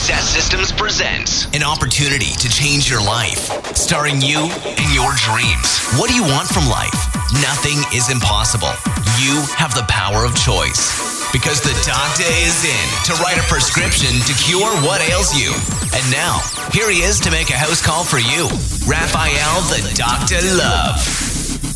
Success Systems presents an opportunity to change your life, starring you and your dreams. What do you want from life? Nothing is impossible. You have the power of choice. Because the doctor is in to write a prescription to cure what ails you. And now, here he is to make a house call for you, Raphael the Dr. Love.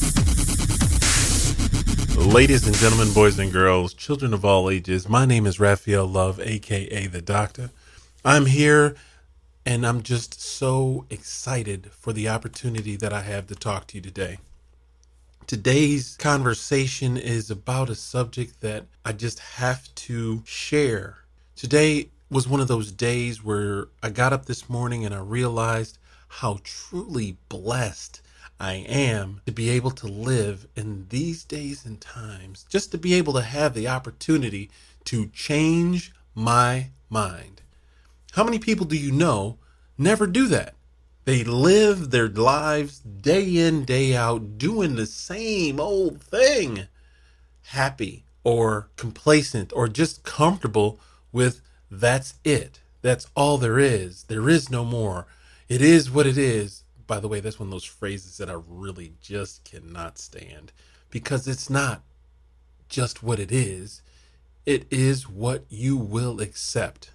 Ladies and gentlemen, boys and girls, children of all ages, my name is Raphael Love, a.k.a. The Doctor. I'm here, and I'm just so excited for the opportunity that I have to talk to you today. Today's conversation is about a subject that I just have to share. Today was one of those days where I got up this morning and I realized how truly blessed I am to be able to live in these days and times, just to be able to have the opportunity to change my mind. How many people do you know never do that? They live their lives day in, day out, doing the same old thing, happy or complacent or just comfortable with that's it. That's all there is. There is no more. It is what it is. By the way, that's one of those phrases that I really just cannot stand, because it's not just what it is. It is what you will accept.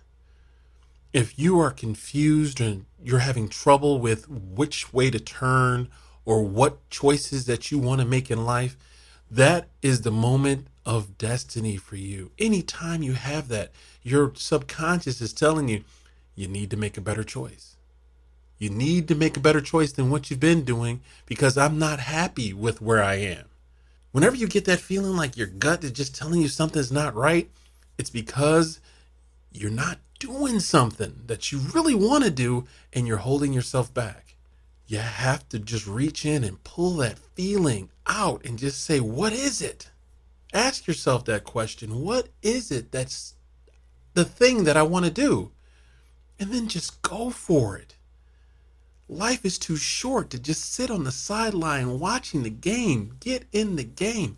If you are confused and you're having trouble with which way to turn or what choices that you want to make in life, that is the moment of destiny for you. Anytime you have that, your subconscious is telling you, you need to make a better choice. You need to make a better choice than what you've been doing, because I'm not happy with where I am. Whenever you get that feeling like your gut is just telling you something's not right, it's because you're not doing something that you really want to do and you're holding yourself back. You have to just reach in and pull that feeling out and just say, what is it? Ask yourself that question. What is it that's the thing that I want to do? And then just go for it. Life is too short to just sit on the sideline watching the game. Get in the game.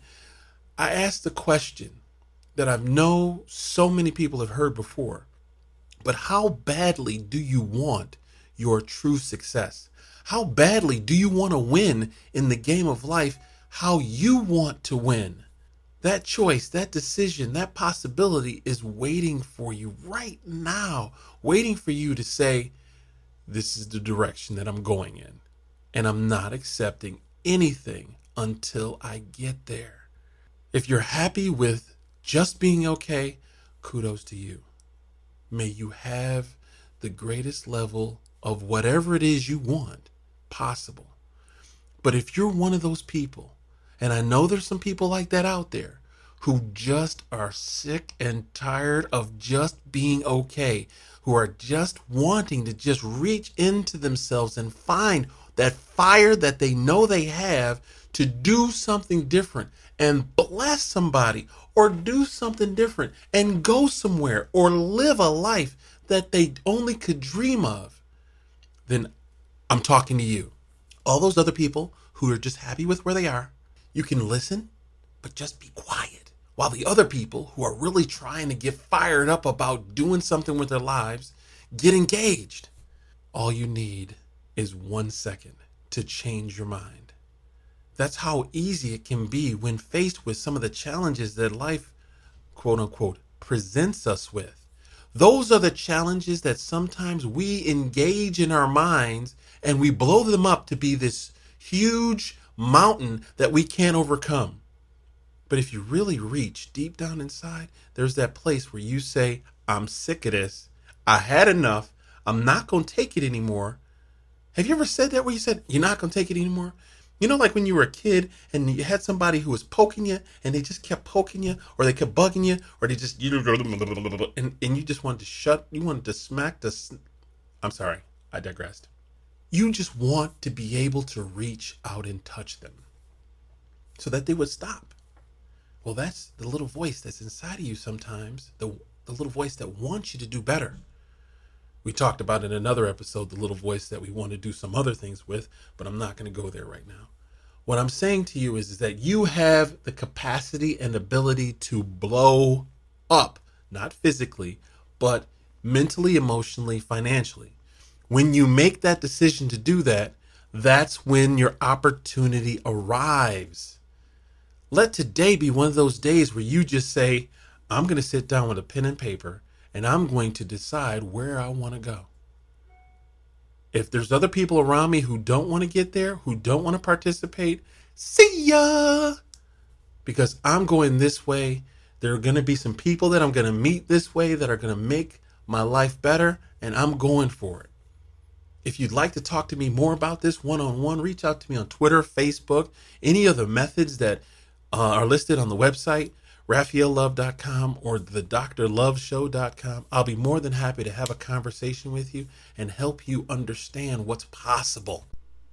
I asked the question that I know so many people have heard before, but how badly do you want your true success? How badly do you want to win in the game of life? How you want to win? That choice, that decision, that possibility is waiting for you right now, waiting for you to say, this is the direction that I'm going in, and I'm not accepting anything until I get there. If you're happy with just being okay, kudos to you. May you have the greatest level of whatever it is you want possible. But if you're one of those people, and I know there's some people like that out there, who just are sick and tired of just being okay, who are just wanting to just reach into themselves and find that fire that they know they have to do something different and bless somebody or do something different and go somewhere or live a life that they only could dream of, then I'm talking to you. All those other people who are just happy with where they are, you can listen, but just be quiet. While the other people who are really trying to get fired up about doing something with their lives, get engaged. All you need is 1 second to change your mind. That's how easy it can be when faced with some of the challenges that life, quote unquote, presents us with. Those are the challenges that sometimes we engage in our minds and we blow them up to be this huge mountain that we can't overcome. But if you really reach deep down inside, there's that place where you say, I'm sick of this. I had enough. I'm not going to take it anymore. Have you ever said that, where you said, you're not going to take it anymore? You know, like when you were a kid and you had somebody who was poking you and they just kept poking you, or they kept bugging you, or they just, and you just wanted to you wanted to smack I'm sorry, I digressed. You just want to be able to reach out and touch them so that they would stop. Well, that's the little voice that's inside of you sometimes, the little voice that wants you to do better. We talked about in another episode, the little voice that we want to do some other things with, but I'm not going to go there right now. What I'm saying to you is that you have the capacity and ability to blow up, not physically, but mentally, emotionally, financially. When you make that decision to do that, that's when your opportunity arrives. Let today be one of those days where you just say, I'm going to sit down with a pen and paper and I'm going to decide where I want to go. If there's other people around me who don't want to get there, who don't want to participate, see ya! Because I'm going this way. There are going to be some people that I'm going to meet this way that are going to make my life better, and I'm going for it. If you'd like to talk to me more about this one-on-one, reach out to me on Twitter, Facebook, any of the methods that are listed on the website, RaphaelLove.com or thedrloveshow.com. I'll be more than happy to have a conversation with you and help you understand what's possible.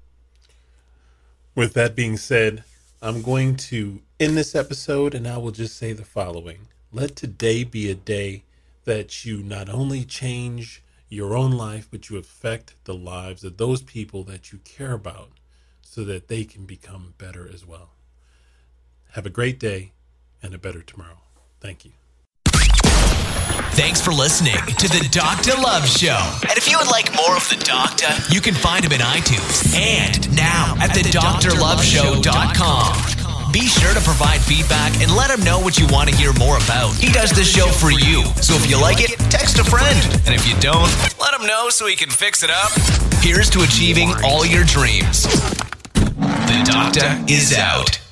With that being said, I'm going to end this episode and I will just say the following. Let today be a day that you not only change your own life, but you affect the lives of those people that you care about so that they can become better as well. Have a great day and a better tomorrow. Thank you. Thanks for listening to the Dr. Love Show. And if you would like more of the Doctor, you can find him in iTunes and now at thedrloveshow.com. Be sure to provide feedback and let him know what you want to hear more about. He does this show for you. So if you like it, text a friend. And if you don't, let him know so he can fix it up. Here's to achieving all your dreams. The Doctor is out.